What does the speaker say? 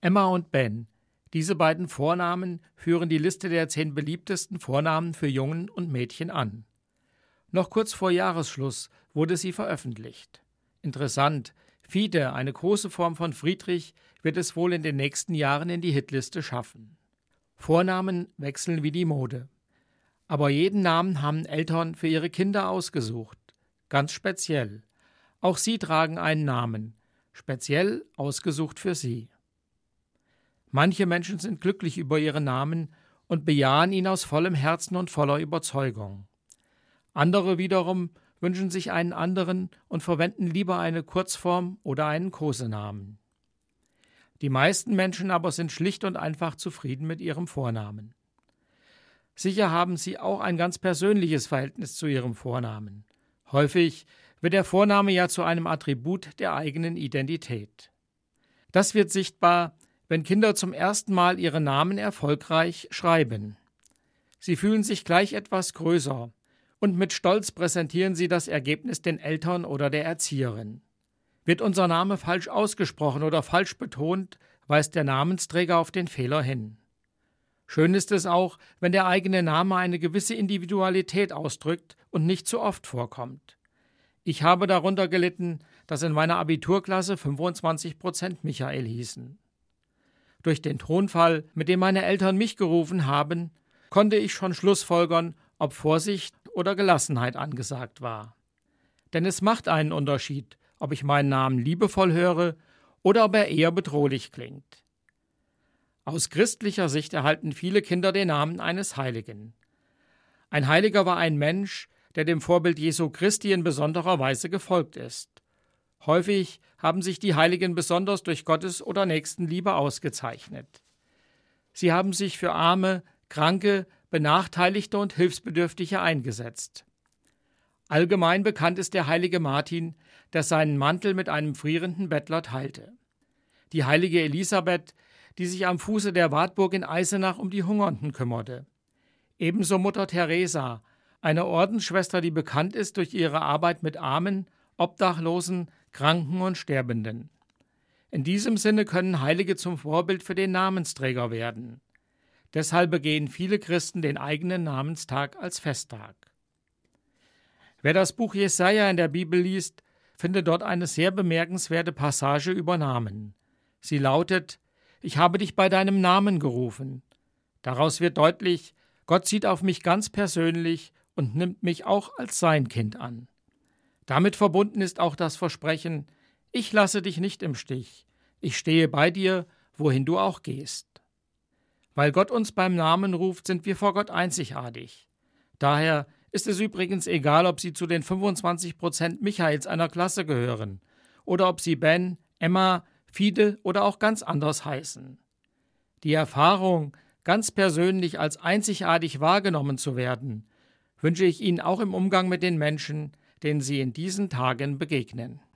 Emma und Ben. Diese beiden Vornamen führen die Liste der 10 beliebtesten Vornamen für Jungen und Mädchen an. Noch kurz vor Jahresschluss wurde sie veröffentlicht. Interessant, Fiete, eine große Form von Friedrich, wird es wohl in den nächsten Jahren in die Hitliste schaffen. Vornamen wechseln wie die Mode. Aber jeden Namen haben Eltern für ihre Kinder ausgesucht. Ganz speziell. Auch sie tragen einen Namen, speziell ausgesucht für sie. Manche Menschen sind glücklich über ihren Namen und bejahen ihn aus vollem Herzen und voller Überzeugung. Andere wiederum wünschen sich einen anderen und verwenden lieber eine Kurzform oder einen Kosenamen. Die meisten Menschen aber sind schlicht und einfach zufrieden mit ihrem Vornamen. Sicher haben sie auch ein ganz persönliches Verhältnis zu ihrem Vornamen. Häufig wird der Vorname ja zu einem Attribut der eigenen Identität. Das wird sichtbar, wenn Kinder zum ersten Mal ihre Namen erfolgreich schreiben. Sie fühlen sich gleich etwas größer und mit Stolz präsentieren sie das Ergebnis den Eltern oder der Erzieherin. Wird unser Name falsch ausgesprochen oder falsch betont, weist der Namensträger auf den Fehler hin. Schön ist es auch, wenn der eigene Name eine gewisse Individualität ausdrückt und nicht zu oft vorkommt. Ich habe darunter gelitten, dass in meiner Abiturklasse 25% Michael hießen. Durch den Tonfall, mit dem meine Eltern mich gerufen haben, konnte ich schon schlussfolgern, ob Vorsicht oder Gelassenheit angesagt war. Denn es macht einen Unterschied, ob ich meinen Namen liebevoll höre oder ob er eher bedrohlich klingt. Aus christlicher Sicht erhalten viele Kinder den Namen eines Heiligen. Ein Heiliger war ein Mensch, der dem Vorbild Jesu Christi in besonderer Weise gefolgt ist. Häufig haben sich die Heiligen besonders durch Gottes- oder Nächstenliebe ausgezeichnet. Sie haben sich für Arme, Kranke, Benachteiligte und Hilfsbedürftige eingesetzt. Allgemein bekannt ist der heilige Martin, der seinen Mantel mit einem frierenden Bettler teilte. Die heilige Elisabeth, die sich am Fuße der Wartburg in Eisenach um die Hungernden kümmerte. Ebenso Mutter Teresa, eine Ordensschwester, die bekannt ist durch ihre Arbeit mit Armen, Obdachlosen, Kranken und Sterbenden. In diesem Sinne können Heilige zum Vorbild für den Namensträger werden. Deshalb begehen viele Christen den eigenen Namenstag als Festtag. Wer das Buch Jesaja in der Bibel liest, findet dort eine sehr bemerkenswerte Passage über Namen. Sie lautet: Ich habe dich bei deinem Namen gerufen. Daraus wird deutlich, Gott sieht auf mich ganz persönlich und nimmt mich auch als sein Kind an. Damit verbunden ist auch das Versprechen: Ich lasse dich nicht im Stich. Ich stehe bei dir, wohin du auch gehst. Weil Gott uns beim Namen ruft, sind wir vor Gott einzigartig. Daher ist es übrigens egal, ob Sie zu den 25% Michaels einer Klasse gehören oder ob Sie Ben, Emma, Fiete oder auch ganz anders heißen. Die Erfahrung, ganz persönlich als einzigartig wahrgenommen zu werden, wünsche ich Ihnen auch im Umgang mit den Menschen, denen Sie in diesen Tagen begegnen.